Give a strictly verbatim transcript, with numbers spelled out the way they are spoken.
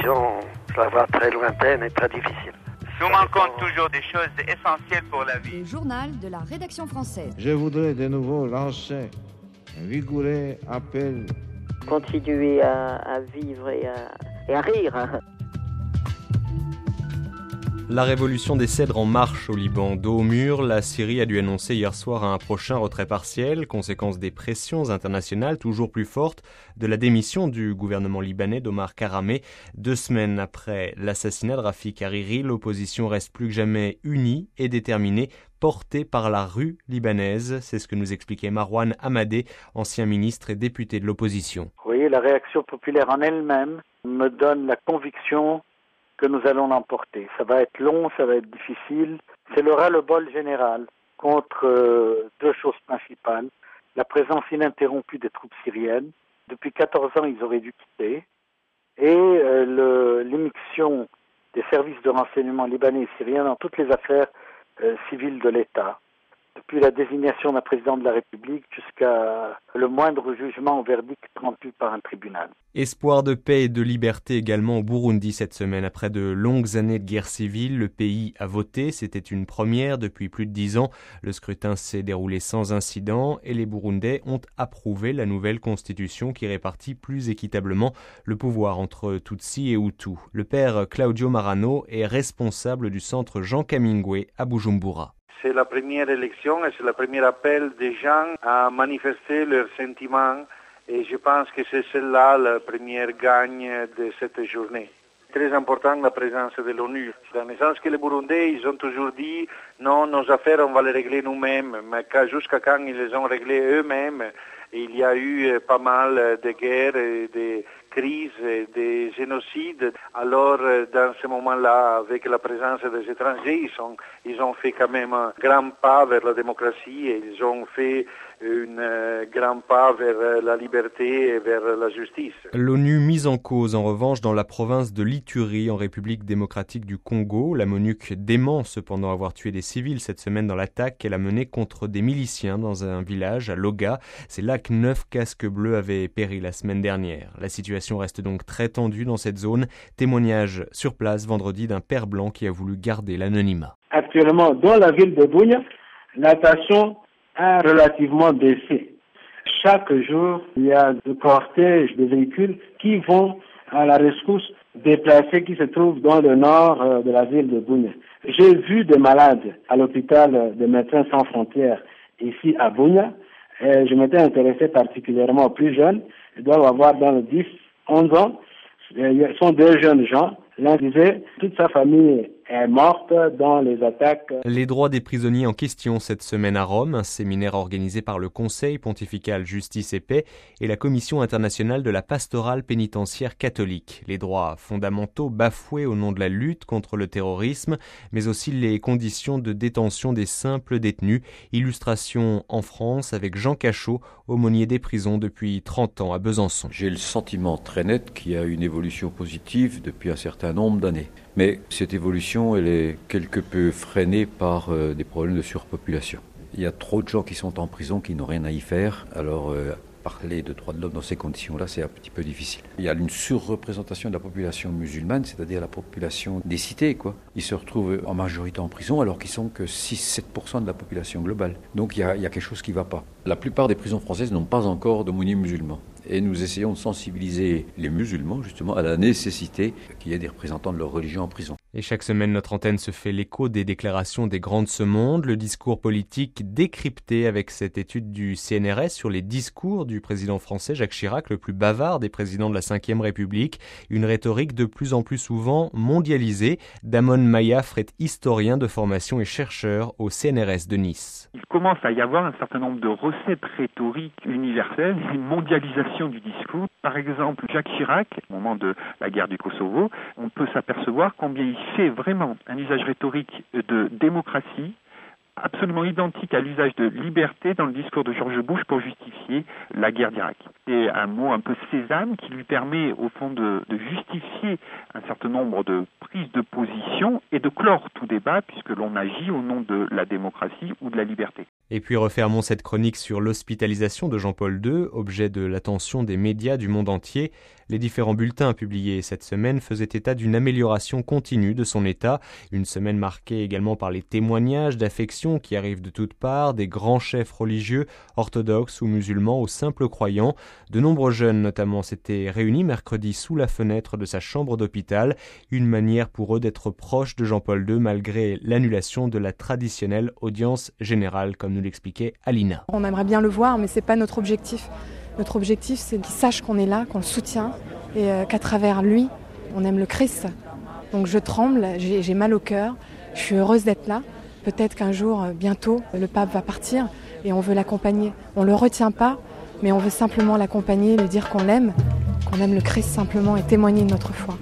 vision, je la vois très lointaine et très difficile. Nous manquons toujours des choses essentielles pour la vie. Le journal de la rédaction française. Je voudrais de nouveau lancer un vigoureux appel. Continuer à, à vivre et à, et à rire. La révolution des cèdres en marche au Liban. Dos au mur, la Syrie a dû annoncer hier soir un prochain retrait partiel, conséquence des pressions internationales toujours plus fortes de la démission du gouvernement libanais d'Omar Karameh. Deux semaines après l'assassinat de Rafik Hariri, l'opposition reste plus que jamais unie et déterminée, portée par la rue libanaise. C'est ce que nous expliquait Marouane Amadé, ancien ministre et député de l'opposition. Oui, la réaction populaire en elle-même me donne la conviction que nous allons l'emporter. Ça va être long, ça va être difficile. C'est le ras-le-bol général contre euh, deux choses principales. La présence ininterrompue des troupes syriennes. Depuis quatorze ans, ils auraient dû quitter. Et euh, le, l'émission des services de renseignement libanais et syriens dans toutes les affaires euh, civiles de l'État. Depuis la désignation d'un président de la République jusqu'à le moindre jugement ou verdict rendu par un tribunal. Espoir de paix et de liberté également au Burundi cette semaine. Après de longues années de guerre civile, le pays a voté. C'était une première depuis plus de dix ans. Le scrutin s'est déroulé sans incident et les Burundais ont approuvé la nouvelle constitution qui répartit plus équitablement le pouvoir entre Tutsi et Hutu. Le père Claudio Marano est responsable du centre Jean Kamingwe à Bujumbura. C'est la première élection et c'est le premier appel des gens à manifester leurs sentiments et je pense que c'est celle-là la première gagne de cette journée. Très important la présence de l'ONU. Dans le sens que les Burundais, ils ont toujours dit non, nos affaires, on va les régler nous-mêmes. Mais jusqu'à quand ils les ont réglées eux-mêmes, il y a eu pas mal de guerres, de crises, de génocides. Alors, dans ce moment-là, avec la présence des étrangers, ils, sont, ils ont fait quand même un grand pas vers la démocratie et ils ont fait un grand pas vers la liberté et vers la justice. L'ONU mise en cause, en revanche, dans la province de l'Ituri, en République démocratique du Congo. La MONUC dément cependant avoir tué des civils cette semaine dans l'attaque qu'elle a menée contre des miliciens dans un village à Loga. C'est là que neuf casques bleus avaient péri la semaine dernière. La situation reste donc très tendue dans cette zone. Témoignage sur place vendredi d'un père blanc qui a voulu garder l'anonymat. Actuellement, dans la ville de Bunia, la tension a relativement baissé. Chaque jour, il y a des cortèges de véhicules qui vont à la rescousse des déplacés qui se trouvent dans le nord de la ville de Bunia. J'ai vu des malades à l'hôpital des Médecins sans frontières ici à Bunia. Et je m'étais intéressé particulièrement aux plus jeunes. Ils doivent avoir dans les dix, onze ans. Ils sont deux jeunes gens. L'un disait toute sa famille est morte dans les attaques. Les droits des prisonniers en question cette semaine à Rome, un séminaire organisé par le Conseil pontifical Justice et Paix et la Commission internationale de la pastorale pénitentiaire catholique. Les droits fondamentaux bafoués au nom de la lutte contre le terrorisme, mais aussi les conditions de détention des simples détenus. Illustration en France avec Jean Cachot, aumônier des prisons depuis trente ans à Besançon. J'ai le sentiment très net qu'il y a une évolution positive depuis un certain nombre d'années. Mais cette évolution, elle est quelque peu freinée par euh, des problèmes de surpopulation. Il y a trop de gens qui sont en prison qui n'ont rien à y faire. Alors, euh, parler de droits de l'homme dans ces conditions-là, c'est un petit peu difficile. Il y a une surreprésentation de la population musulmane, c'est-à-dire la population des cités, quoi. Ils se retrouvent en majorité en prison alors qu'ils sont que six à sept pour cent de la population globale. Donc il y a, il y a quelque chose qui ne va pas. La plupart des prisons françaises n'ont pas encore d'aumôniers musulmans. Et nous essayons de sensibiliser les musulmans justement à la nécessité qu'il y ait des représentants de leur religion en prison. Et chaque semaine, notre antenne se fait l'écho des déclarations des grands de ce monde, le discours politique décrypté avec cette étude du C N R S sur les discours du président français Jacques Chirac, le plus bavard des présidents de la cinquième République, une rhétorique de plus en plus souvent mondialisée. Damon Mayafre est historien de formation et chercheur au C N R S de Nice. Il commence à y avoir un certain nombre de recettes rhétoriques universelles, une mondialisation du discours. Par exemple, Jacques Chirac, au moment de la guerre du Kosovo, on peut s'apercevoir combien il fait vraiment un usage rhétorique de démocratie, absolument identique à l'usage de liberté dans le discours de George Bush pour justifier la guerre d'Irak. C'est un mot un peu sésame qui lui permet au fond de, de justifier un certain nombre de prises de position et de clore tout débat puisque l'on agit au nom de la démocratie ou de la liberté. Et puis refermons cette chronique sur l'hospitalisation de Jean-Paul deux, objet de l'attention des médias du monde entier. Les différents bulletins publiés cette semaine faisaient état d'une amélioration continue de son état, une semaine marquée également par les témoignages d'affection qui arrivent de toutes parts, des grands chefs religieux, orthodoxes ou musulmans aux simples croyants. De nombreux jeunes notamment s'étaient réunis mercredi sous la fenêtre de sa chambre d'hôpital, une manière pour eux d'être proches de Jean-Paul deux malgré l'annulation de la traditionnelle audience générale, comme nous l'expliquait Alina. On aimerait bien le voir, mais c'est pas notre objectif. Notre objectif, c'est qu'il sache qu'on est là, qu'on le soutient et euh, qu'à travers lui, on aime le Christ. Donc je tremble, j'ai, j'ai mal au cœur, je suis heureuse d'être là. Peut-être qu'un jour, euh, bientôt, le pape va partir et on veut l'accompagner. On ne le retient pas, mais on veut simplement l'accompagner, lui dire qu'on l'aime, qu'on aime le Christ simplement et témoigner de notre foi.